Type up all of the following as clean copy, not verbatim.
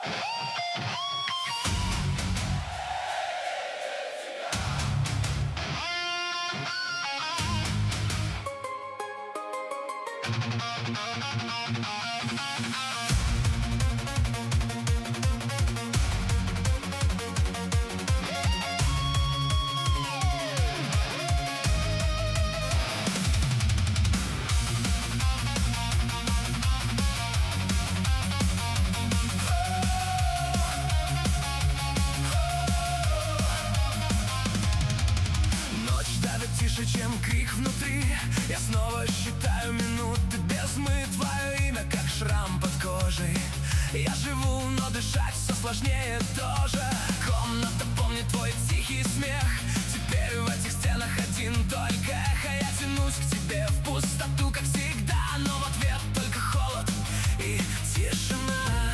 Тише, чем крик внутри. Я снова считаю минуты без мы. Твое имя как шрам под кожей. Я живу, но дышать все сложнее тоже. Комната помнит твой тихий смех. Теперь в этих стенах один только эхо. Я тянусь к тебе в пустоту, как всегда, но в ответ только холод и тишина.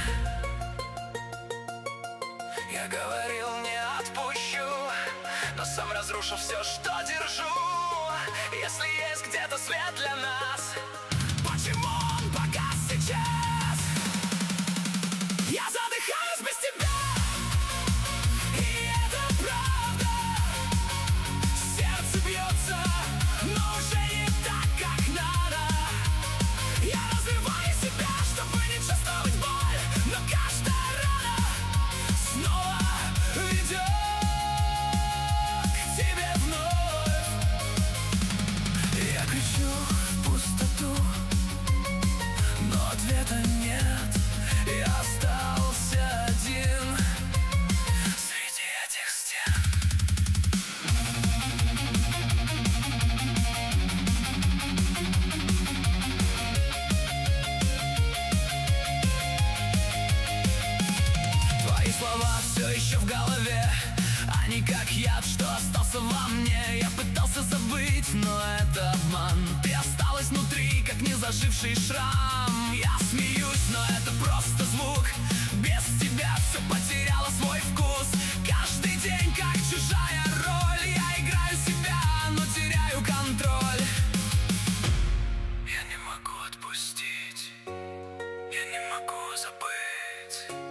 Я говорил, не отпущу, но сам разрушу все, что держу. Если есть где-то свет для нас, почему он погас сейчас? Я задыхаюсь без тебя, и это правда. Сердце бьется, но уже не так, как надо. Я разрываю себя, чтобы не чувствовать боль, но каждая рана снова ведет к тебе вновь. Я кричу в пустоту, но ответа нет. Я остался один среди этих стен. Твои слова все еще в голове. Они как яд, что остался во мне. Я пытался забыть, но это обман. Ты осталась внутри, как незаживший шрам. Я смеюсь, но это просто звук. Без тебя все потеряло свой вкус. Каждый день как чужая роль. Я играю себя, но теряю контроль. Я не могу отпустить, я не могу забыть.